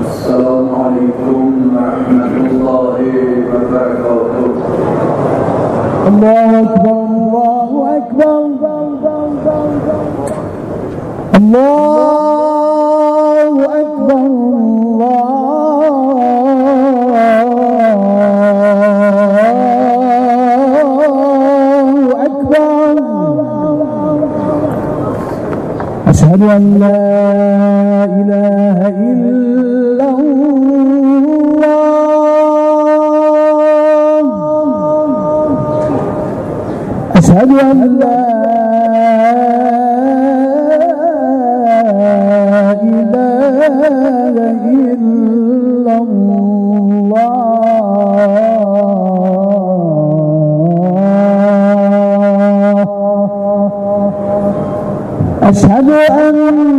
السلام عليكم ورحمة الله وبركاته. الله أكبر الله أكبر الله أكبر الله أكبر. أشهد أن لا إله إلا الله. أشهد أن لا إله إلا الله. أشهد أن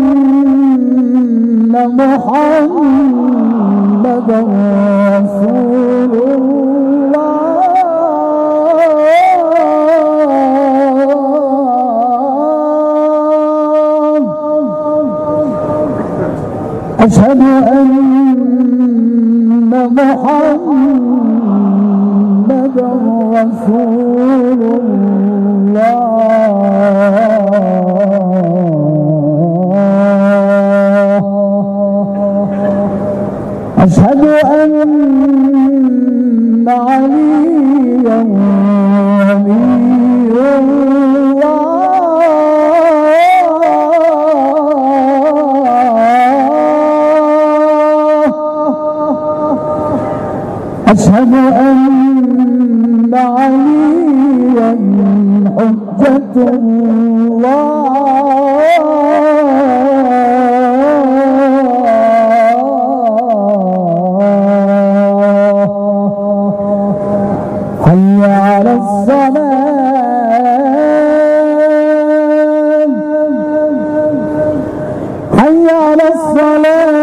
محمدا رسول الله. أشهد أن محمدا رسول الله. أشهد أن عليا ولي الله. أشهد أن عليا حجة الله. حي على الصلاة حي على الصلاة.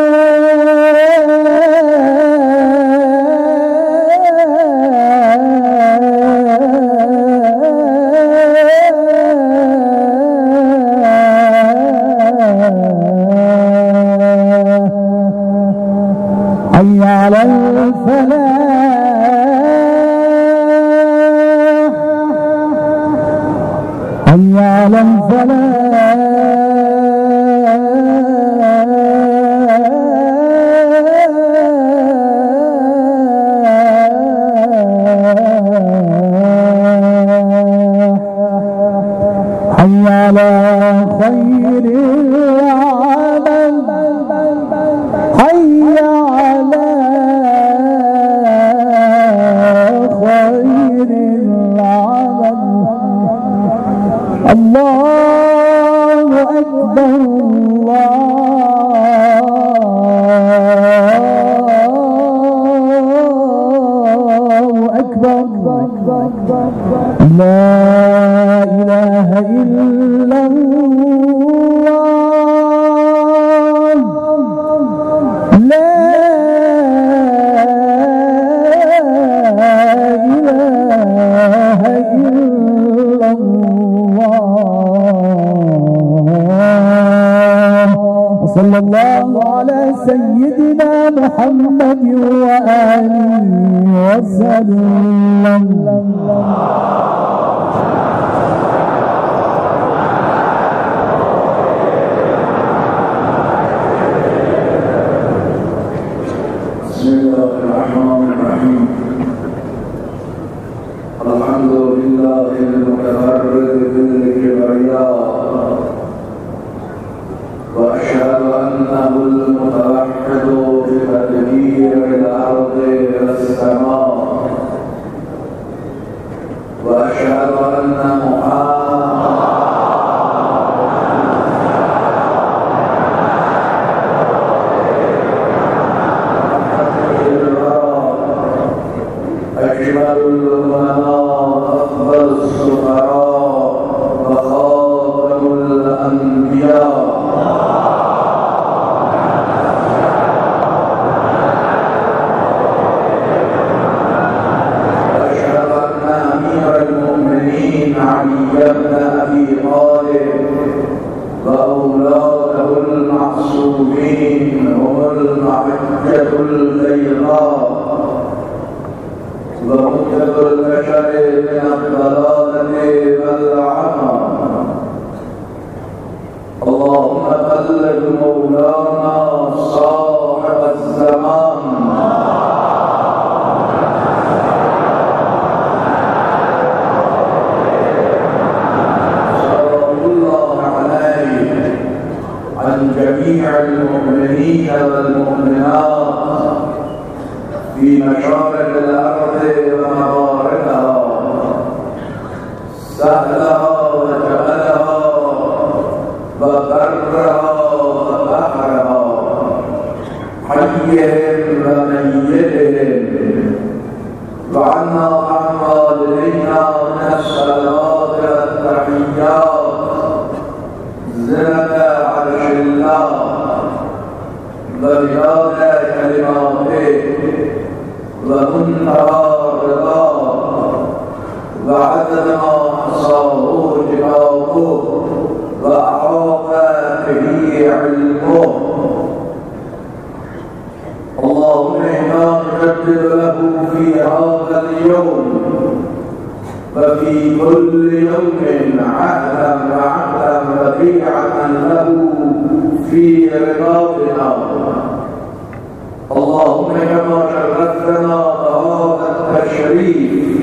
حي على الفلاح حي على الفلاح. حي على خير العمل حي على خير العمل. الله أكبر الله أكبر. لا إله إلا الله. لا إله إلا الله. وصلى الله على سيدنا محمد وآله وسلم. بسم الله الرحمن الرحيم. الحمد لله المتفرد بالكبرياء، وأشهد أنه المتوحد بتدبير الأرض والسماء، وأشهد أن أجمل الأمناء أفضل الصفات والمحجة البيضاء ومنقذ البشر من الضلالة والعمى. اللهم بلغ مولانا صاحب الزمان صلى الله عليه عن جميع المؤمنين والمؤمنات في مشارق الأرض ومغاربها، سهلها وجبلها وبرها وبحرها، حيهم وميتهم، وعنا عن والدينا من الصلوات والتحيات زنة عرش الله وبياض كلماته ومنتهى رضاه وعدد ما أحصاه كتابه وأحاط به علمه. اللهم إنا نجدد له في هذا اليوم وفي كل يوم عهدا وعهدا وديعة له في رقابنا. اللهم كما شرفتنا بهذا التشريف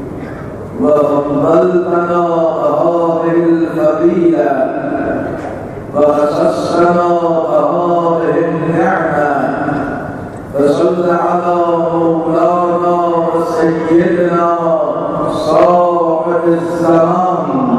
وفضلتنا بهذه الفضيلة وخصصتنا بهذه النعمة، فصل على مولانا وسيدنا صاحب الزمان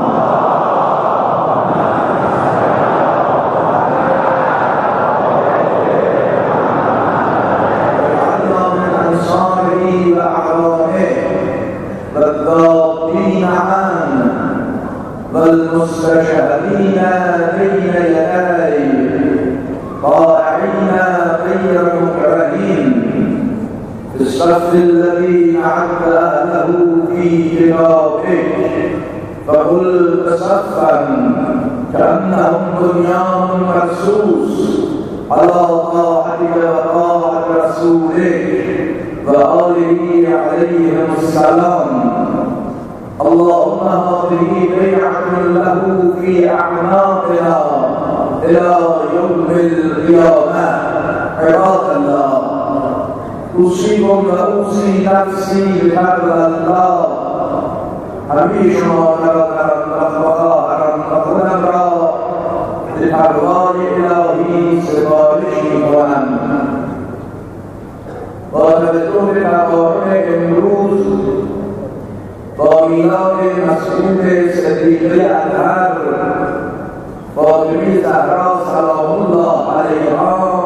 والضابين عنه والمستشهدين بين يديه طائعين غير مكرهين في الصف الذي أعد أهله في كتابك، فقل صفا كأنهم بنيان مرصوص على طاعتك وطاعة رسولك وآله عليهم السلام. اللهم هذه بيعة له في أعناقنا إلى يوم القيامة. عباد الله، أوصيكم وأوصي نفسي بتقوى الله. همیشه ما خودم را به تقوای الهی سفارش می‌کنم. با توجه به تقارن امروز با میلاد مسعود صدیقه اطهر فاطمه زهرا سلام الله علیها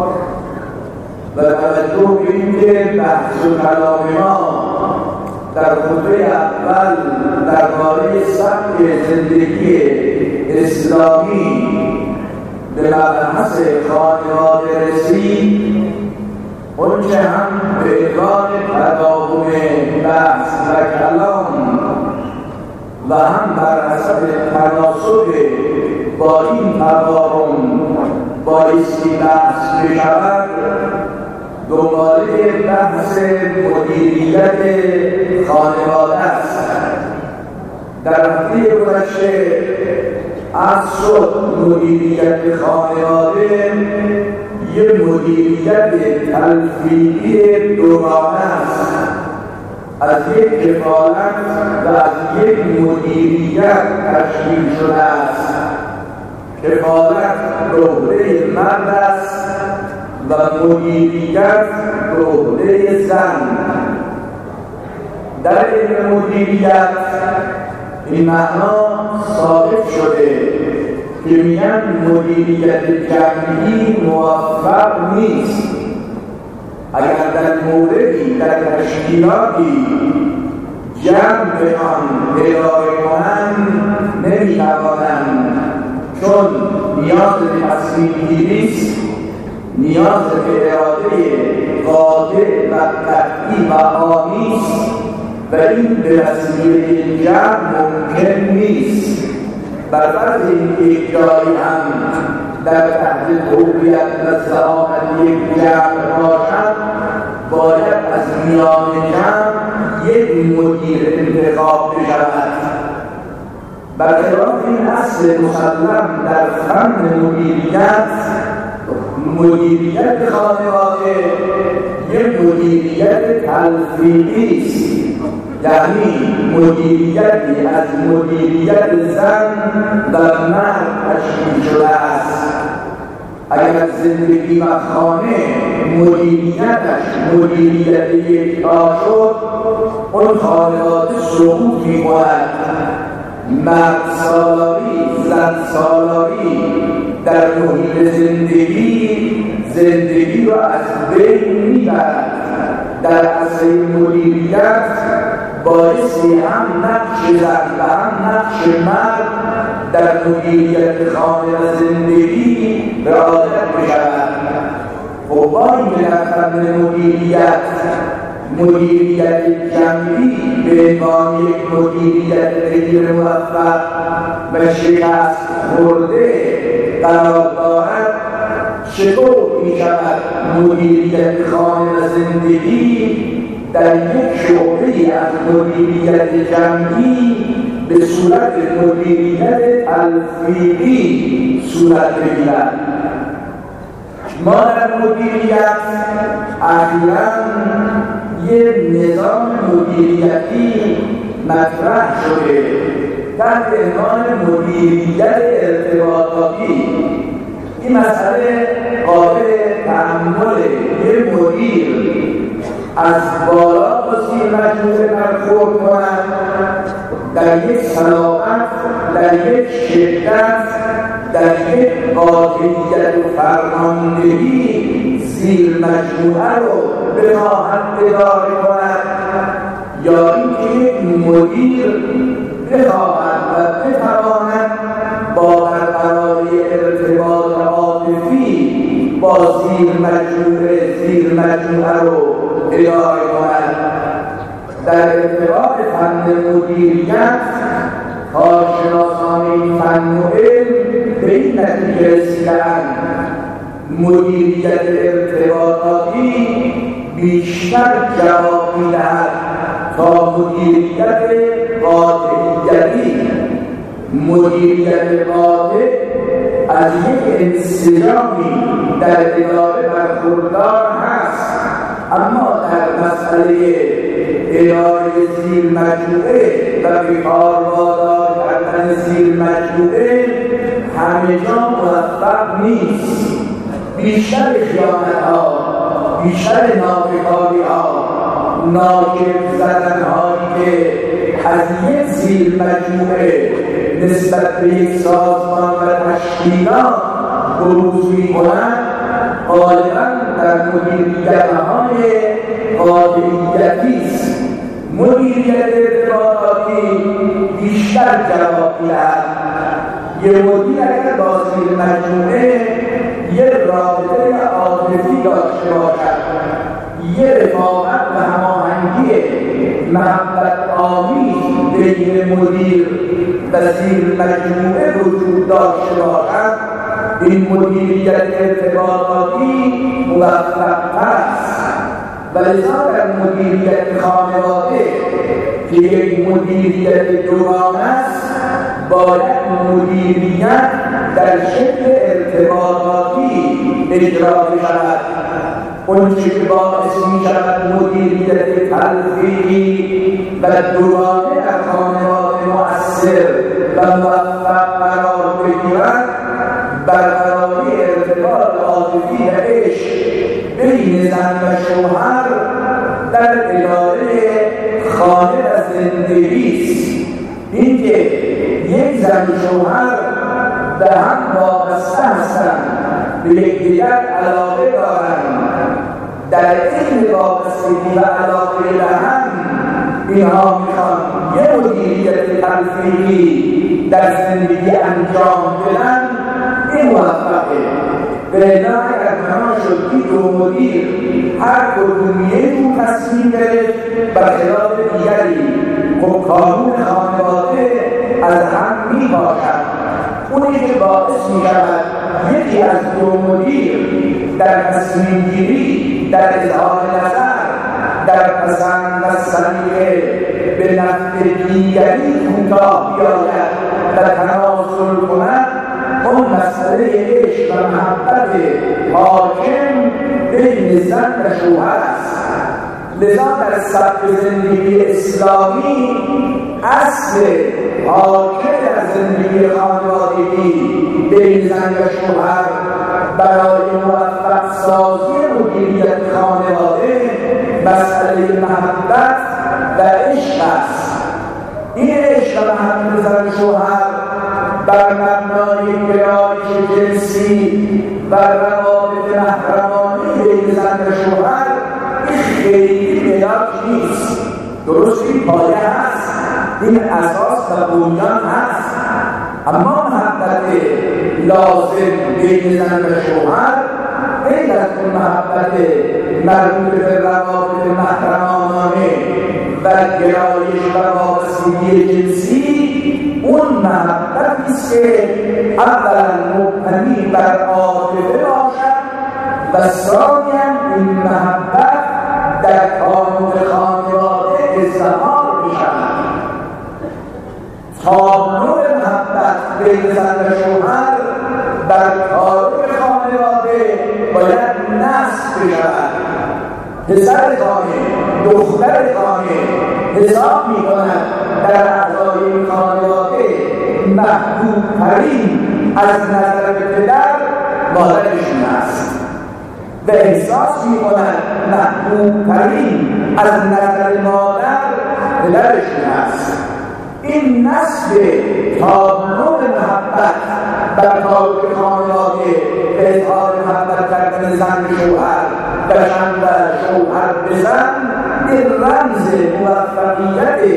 و توجه به اینکه بحث و کلام ما در خطبه اول درباره سبک زندگی اسلامی به مبحث خانواده رسید، اونچه هم به عنوان تداوم بحث و کلام و هم بر حسب تناسب با این تداوم بایستی بحث بشود، دنباله بحث مدیریت خانواده است. در هفته گذشته از شد مدیریت خانواده یک مدیریت تلفیقی دورانه است، از یک کفالت و از یک مدیریت تشکیل شده است. کفالت عهده مرد است و مدیریت عهده زن. در این مدیریت این معنا ثابت شده که میگن مدیریت جمعی موفق نیست. اگر در موردی در تشکیلاتی جمع به آن اداره کنند نمیتوانند، چون نیاز به تصمیم گیری است، نیاز به اراده قاطع و قطعی و عامی است و این به وسیله جمع ممکن نیست. بر فرض اینکه یک جایی هم در تحت هویت و سلامت یک جمع باشد، باید از میان جمع یک مدیر انتخاب بشود. برخلاف این اصل مسلم در فن مدیریت خانواده یک مدیریت تلفیقی است، یعنی مدیریتی از مدیریت زن و مرد تشکیل شده است. اگر زندگی و خانه مدیریتش مدیریت یکتا شد، اون خانواده سقوط می‌کند. مرد سالاری، زن سالاری در محیط زندگی را از بین میبرد. در اصل مدیریت بایستی هم نقش زن و هم نقش مرد در مدیریت خانه و زندگی رعایت بشود. خب با این در فن مدیریت جمعی به عنوان یک مدیریت غیر موفق و شکست خورده قرار دارد، چطور می شود مدیریت خانه و زندگی در یک شعبه از مدیریت جمعی به صورت مدیریت تلفیقی صورت بگیرد؟ ما در مدیریت اخیراً یک نظام مدیریتی مطرح شده تحت عنوان مدیریت ارتباطاتی. این مسئله قابل تأمل. یک مدیر از بالا با زیر مجموعه برخورد کند، در یک صلابت، در یک شدت، در یک قاطعیت و فرماندهی زیر مجموعه رو بخواهد اداره کند، یا اینکه یک مدیر بخواهد و بتواند با برقراری ارتباط عاطفی با زیر مجموعه رو اداره کند. در ارتباط فن مدیریت کارشناسان این فن و علم به این نتیجه رسیدند مدیریت ارتباطاتی بیشتر جواب می‌دهد تا مدیریت قاطعیتی. مدیریت قاطع از یک انسجامی در اداره برخوردار هست، اما در مسئله اداره زیر مجموعه و بیکار وادار کردن زیر مجموعه همه جا موفق نیست. بیشتر خیانت‌ها، بیشتر ناکاره‌ها، ناکر زدن‌هایی که از یک زیر مجموعه نسبت به یک سازمان و تشکیلات بروز می‌کنند، غالباً در مدیریت‌های قاطعیتی است. مدیریت ارتباطاتی بیشتر جواب می‌دهد. یه مدیر اگر با زیر مجموعه یه رابطه عاطفی داشته باشد، یه رفاقت و هماهنگی محبت آمیز بین مدیر و زیر مجموعه وجود داشته باشد، این مدیریت ارتباطاتی موفق است. ولذا در مدیریت خانواده که یک مدیریت دوران است، باید مدیریت در شکل ارتباطاتی اجرا بشود. اون چه که باعث می شود مدیریت تلفیقی و دورانه در خانواده مؤثر و موفق قرار بگیرد، برقراری ارتباط عاطفی و عشق بین زن و شوهر در اداره خانه و زندگی است. اینکه یک زن و شوهر به هم وابسته هستند، به یکدیگر علاقه دارند، در این وابستگی و علاقه به هم اینها میخوان یه مدیریت تلفیقی در زندگی انجام بدن، این موفقه. به اعلام اگر بنا شد که دو مدیر هر کدوم یک تصمیم گرفت برخلاف دیگری، خب قانون خانواده از هم می باشد. اونی که باعث می شود یکی از دو مدیر در تصمیم گیری، در اظهار نظر، در پسند و سلیقه به نفع دیگری کوتاه بیاید و تنازل کند، اون مسئله عشق و محبت حاکم بین زن و شوهر است. لذا در سبک زندگی اسلامی اصل حاکم در زندگی خانوادگی بین زن و شوهر برای موفق سازی مدیریت خانواده مسئله محبت و عشق است. این عشق و محبت زن و شوهر بر مبنای گرایش جنسی و روابط محرمانه بین زن و شوهر خیلی ملاک نیست. درست این پایه هست، این اساس و بنیان هست، اما محبت لازم بین زن و شوهر غیر از اون محبت مربوط به روابط محرمانه و گرایش و وابستگی جنسی، اون محبتی است که اولا مبتنی بر عاطفه باشد و ثانیاً این محبت در کانون خانواده اظهار می‌شود. تابلو محبت بین زن و شوهر بر کانون خانواده باید نصب بشود. پسر خانه، دختر خانه حساب می‌کند در اعضای این خانواده محبوب‌ترین از نظر پدر مادرشون است و احساس می‌کند محبوب‌ترین از نظر مادر پدرشون است. این نصب تابلو محبت بر کانون خانواده به اظهار محبت کردن زن به شوهر و زن و شوهر به زن، این رمز موفقیت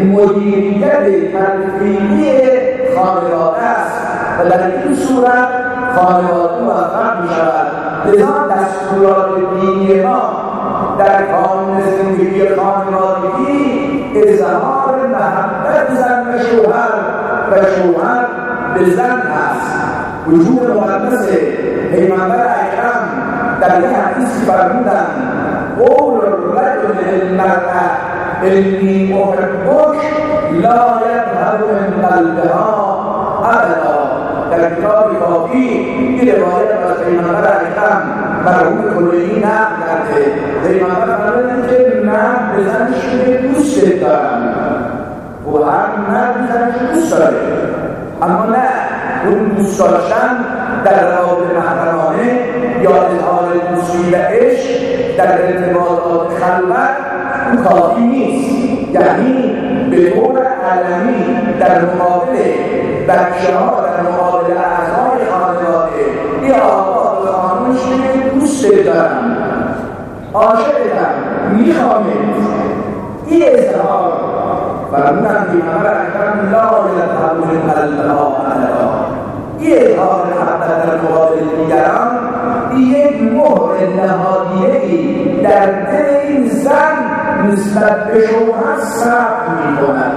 مدیریت تلفیقی خانواده است و در این صورت خانواده موفق می‌شود. لذا دستورات دینی ما در کانون زندگی خانوادگی اظهار محبت زن و شوهر و شوهر به زن است. وجود مقدس پیغمبر اکرم در این حدیث فرمودند قول الرجل للمرأة انی احبک لا یذهب من قلبها ابدا. در کتاب کافی این روایت از پیغمبر اکرم مرحوم کلینی نقل کرده. پیغمبر فرمودند که من به زنش دوست دارم و هر مرد زنش دوست داره، اما نه اون دوست داشتن در روابط محرمانه یا اظهار دوستی و عشق در ارتباطات خلوت اون کافی نیست. یعنی به طور علمی در مقابل بچه‌ها، در مقابل اعضای خانواده یا آقا و خانمش دوست دارم، عاشقتم، میخوامت، این اظهار فرمودن پیغمبر اکرم لا یذهب من قلبها ابدا. این اظهار محبت در مقابل دیگران یک مهر نهادیه‌ای در دل این زن نسبت به شوهر ثبت می‌کند.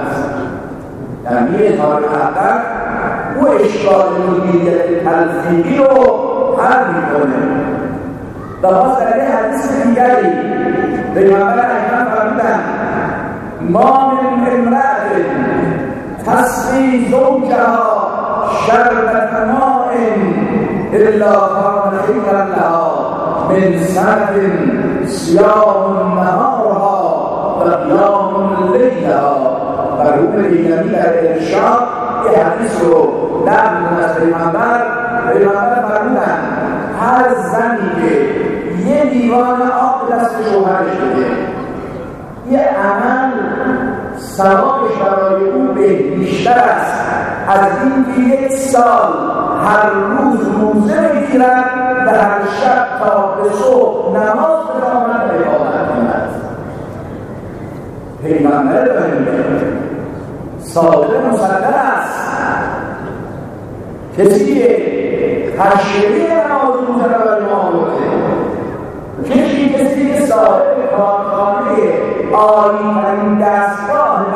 یعنی اظهار محبت او اشکال مدیریت تلفیقی رو حل می‌کنه. و باز در این حدیث دیگری پیغمبر اکرم فرمودند ما من امرأة تسقی زوجها شربت ماء الا کان خیرا لها من سنة صیام نهارها و قیام لیلها. مرحوم دیگری در ارشاد این حدیث رو نقل از پیغمبر فرمودند هر زنی که یه لیوان آب دست شوهرش بده، یه عمل ثوابش برای او بیشتر است از این که یک سال هر روز روزه بگیرد و هر شب تا به صبح نماز بخواند و عبادت کند. پیغمبر داریم صادق مصدق است. کسی که تشریع نماز روزه را برای ما آورده، کسی که صاحب کارخانه عالی‌ترین دستگاه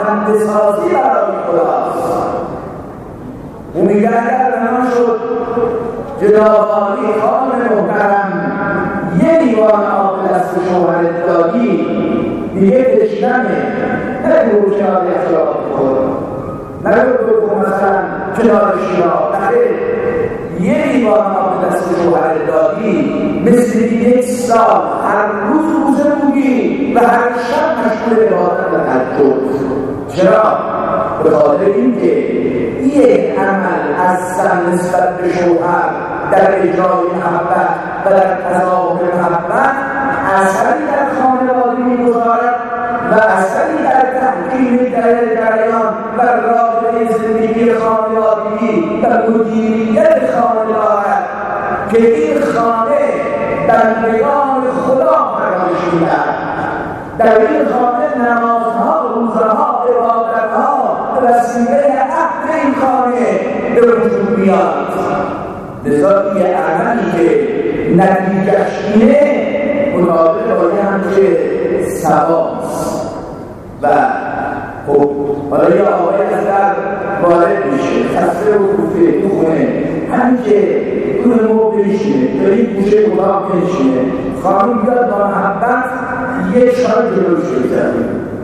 هندسه‌سازی برای خداست، او میگه اگر بنا شد جنابعالی خانم محترم یه لیوان آب دست شوهرت دادی دیگه تشنمه نگو کنار اخلاق بخور نگو مثلا کنار شیراب نخیر یه لیوان آب دست شوهرت دادی مثل یک سال هر روز روزه بودی و هر شب مشغول عبادت و تهجد. چرا؟ به خاطر اینکه یک عمل از زن نسبت به شوهر در اجرای محبت و در تظاهر محبت اثری در خانواده می‌گذارد و اثری در تحکیم جریان و رابطه زندگی خانوادگی و مدیریت خانه دارد که این خانه بندگان خدا پرورش می‌دهد. در این خانه نمازها، روزه‌ها، عبادت‌ها وسیله عهد این خانه به وجود میاد. لذا یه عملی که نتیجه‌اش اینه مطابق با یه همچه ثوابست. و خب حالا یه آقای از در وارد میشه خسته و کوفته تو خونه همین که اون رو بنشینه داری گوشه اتاق بنشینه خانم بیاد با محبت یه چای جلوش بگذاره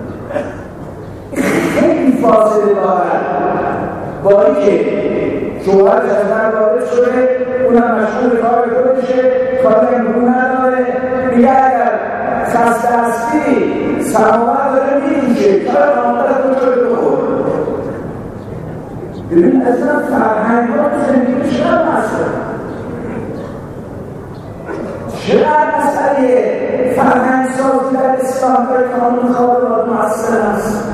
خیلی فاصله دارد با اینکه شوهر از در وارد شده اونم مشغول کار خودشه خاطر نگون نداره میگه اگر خسته هستی سماور داره میدوشه چرا آمدت رو شده بخور ببین اصلا فرهنگ ها تو زندگی چقدر مسئله چقدر مسئله فرهنگ سازی در اسلام در قانون خانواده مؤثر است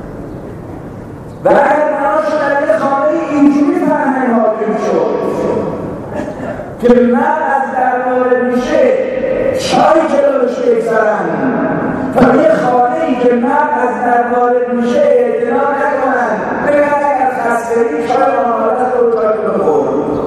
و اگر بناش در یک خانه اینجوری فرهنگ حاکم شد که مرد از در وارد میشه چای جلوش بگذارن تا یه خانه‌ای که مرد از در وارد میشه اعتنا نکنن بگن اگر خستگی چای آمادت رو چای بخور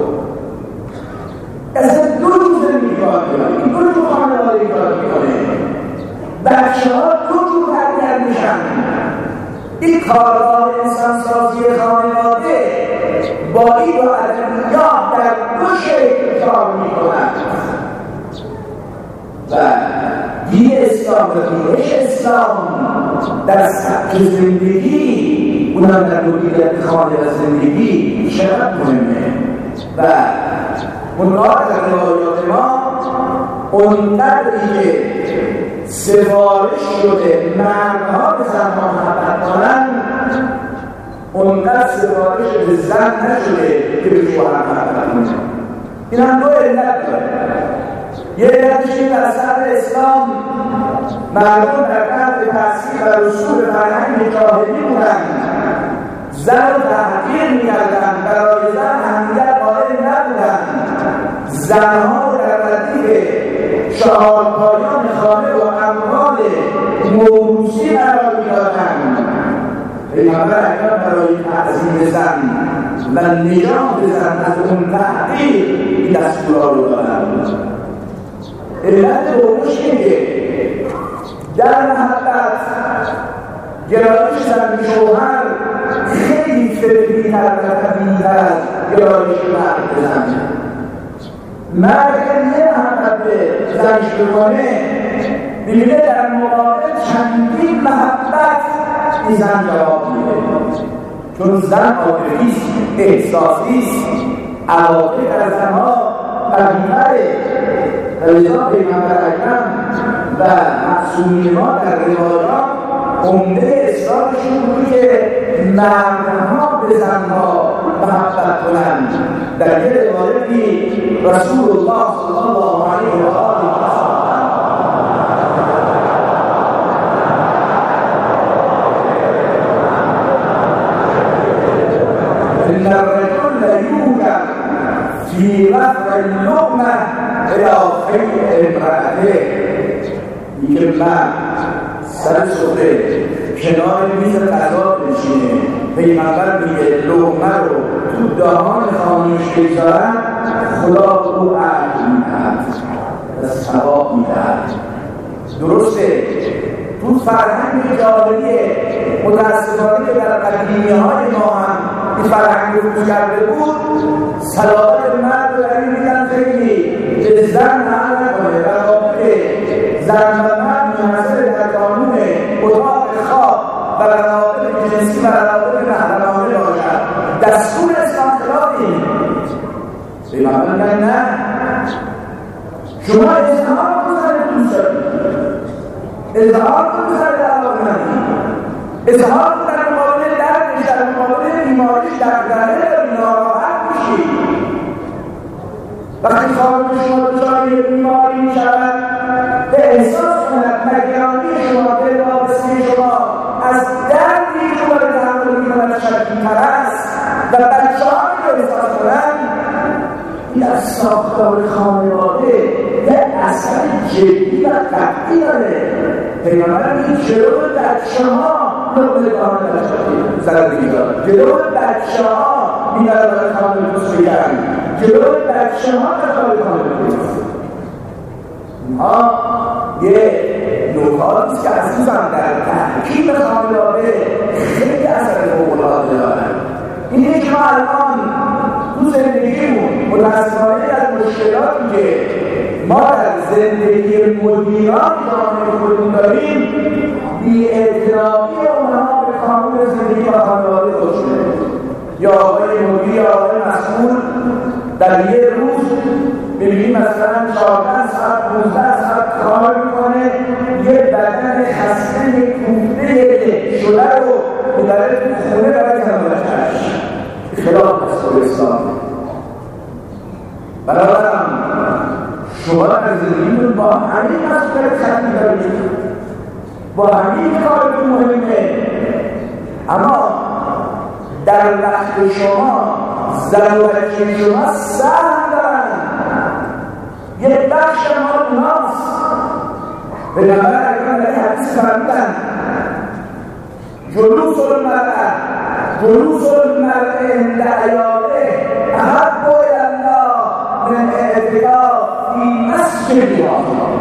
اصلا دو روز میکار کنه دو روز خانواده کار میکنه بچه ها دو روز تربیت میشن این کارگاه انسانسازی خانواده با این و ادبیات در دو شکل کار میکنن و دین اسلام و دینش اسلام در سبک زندگی اونم در مدیریت خانه و زندگی چقدر مهمه و منها در روایات ما اونقدری که سفارش شده مردها به زنها محبت کنن اونقدر سفارش به زن نشده که به شوهر محبت کنه. این هم دو علت داره. یه علتش این در سطح اسلام مردم در تحت تاثیر و رسول فرهنگ جاهلی بودن زن رو تحقیر می‌کردن برای زن اهمیت قائل نبودن زنها رو در ردیف چهارپایان خانه و اموال موروثی قرار می‌دادن. پیغمبر اکرم برای تعظیم زن و نجات زن از اون تحقیر این دستورها رو دادن. علت دومش اینه در محبت گرایش زن به شوهر خیلی فطری‌تر و طبیعی‌تر از گرایش مرد به زن. مرد یه محبت به زنش بکنه می‌بینه در مقابل چندین محبت این زن جواب میده چون زن عاطفی‌ست احساسی‌ست عواطف در زنها قوی‌تره و لذا پیغمبر اکرم و معصومین ما در روایات عمده اصرارشون بود که مردها به زنها محبت کنند. در یه روایتی رسول الله صلی الله علیه و آله ان الرجل ليوجد في رفع اللقمه الى خير امرأته میگه من سر سفره کنار میز غذا بنشینه پیغمبر میگه لقمه رو تو دهان خانمش بگذارن خدا به او اجر میدهد و ثواب میدهد. درسته تو فرهنگ جاهلی متاسفانه در قدیمی‌های ما هم فرهنگ روز کرده بود صلاحات مرد رو این میدن خیلی که زن حل نکنه روابط زن و مرد منحصر در قانون اتاق خواب و روابط جنسی و روابط محرمانه باشد. دستور اسلام خلاف این به معنی میگن نه شما اظهار کن سر دوست دارید، اظهار کن سر علاقه ندید، اظهار کن در مقابل دردش، در مقابل بیماریش دردنه ناراحت میشید. وقتی خواهد شما دچار یک بیماری میشود به احساس کند نگرانی شما، دل وابسته شما از دردی که شما رو تحمل میکند شدیدتر است و بچه‌هایی رو احساس کنند، این از ساختار خانواده یک اثر جدی و قطعی داره. پیغمبر این جلو بچه‌ها لقمه دهان زندگی دارد، جلو بچه‌ها می‌دارد برای خانه دوست بگن، جلو بچه‌ها تخالی خانه دوست. اینها یه نکاتی که عزیزم در تحکیم خانواده خیلی اثر فوق‌العاده دارد. اینه که ما الان تو زندگیمون متاسفانه از مشکلاتی که ما در زندگی مدیران جامعه خودمون داریم بی‌اعتنایی اونها به قانون زندگی و خانواده خود شده. یا آقای مدیر یا آقای مسئول در یه روز ببینیم مثلا 14 ساعت 15 ساعت کار میکنه، یه بدن خسته کوفته شده رو می‌بره تو خونه برای زندگیش خلاف دستور اسلام. برادرم شما در زندگیتون با همین مسئولیت خطی دارید، با همین کارتون مهمه، اما در وقت شما زن و بچه شما سهم دارن، یک بخش ما اوناست. به نظر اکرام در این حدیث فرمودن جلوس المرء عند عیاله احب الی الله من اعتکاف فی مسجدها.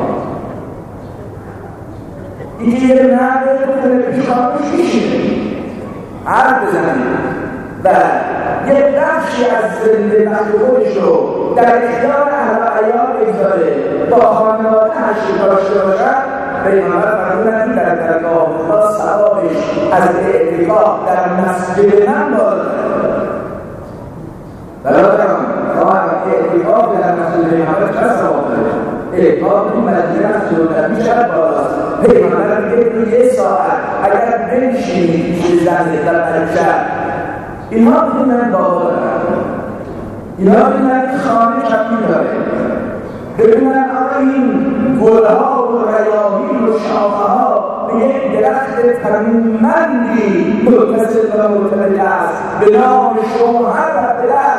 این که یه مرد رو تلویزیون خاموش میشینه حرف بزنه و یه بخشی از زنده وقت خودش رو در اختیار اهل و عیال بگذاره تا خانواده هشت داشته باشد. پیغمبر فرمودند در درگاه خدا ثوابش از اعتکاف در مسجد من بالاتره. برادران خواهد اعتکاف در مسجد پیغمبر چه ثواب داره؟ اعتکاف این مسجد از جلوتر چقدر بالاست؟ پیغمبر میگه یه ساعت اگر بنشینید پیش زنده در بچه اینها بدونن بابا دارن، اینها بدونن خانه چپی داره، بدونن آقا این گلها و ریاحین و شاخه‌ها به یک درخت تنومندی متصل و مرتبط است به نام شوهر و پدر.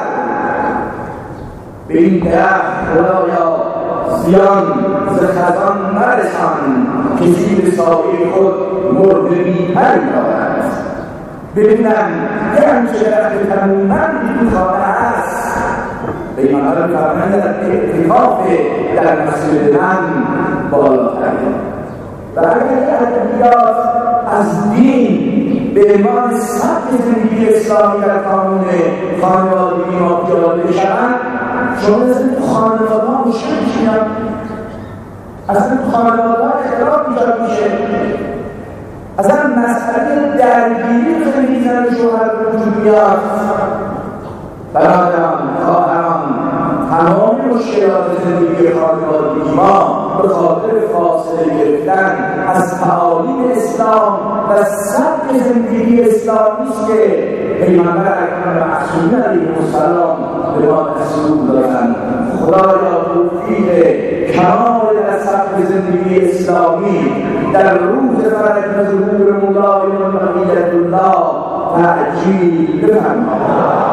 به این درخت خدایا زیان ز خزان مرسان، کسی به سایه خود مرده بی‌پری دارد. بدونن یه همچه درخت تنومندی تو خانه هست. پیغمبر فرمودند در اعتکاف در مسجد من بالاتره. و اگر یه ادبیات از دین به عنوان سبک زندگی اسلامی در قانون خانوادگی ما پیاده بشوند، شما اصلا تو خانواده ها مشکل میشید، اصلا تو خانواده ها اختلاف ایجاد میشه، اصلا مسئله درگیری زندگی زن و شوهر به وجود میاد. برادران، خواهران، تمام مشکلات زندگی خانوادگی ما به خاطر فاصله گرفتن از تعالیم اسلام و سبک زندگی اسلامی است که پیغمبر اکرم معصوم علیه السلام به ما دستور دادند. خدایا توفیق کمال در سبک زندگی اسلامی در روز فرج و ظهور مولای و بقیت الله تعجیل بفرما.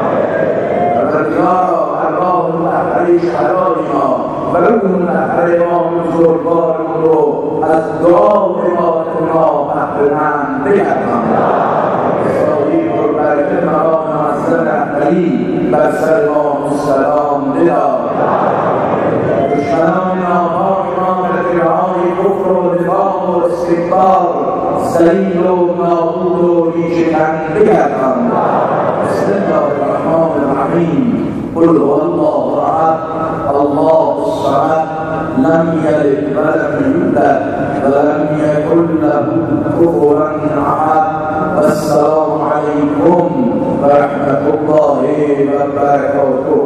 یا ارواح المحفل شهدای ما و روح المحفل امام بزرگوارمون رو از دعا و عبادت ما بهره‌مند بگردان. شادی و برکت مقام معظم رهبری بر سر ما السلام بدار. دشمنان ناپاک ما به تیره‌های کفر و نفاق و استکبار ذلیل و نابود و ریشه‌کن بگردان. بسم الله الرحمن الرحیم قل هو الله احد الله الصمد لم یلد ولم یولد ولم یکن له کفوا احد. السلام علیکم و رحمت الله و برکاته.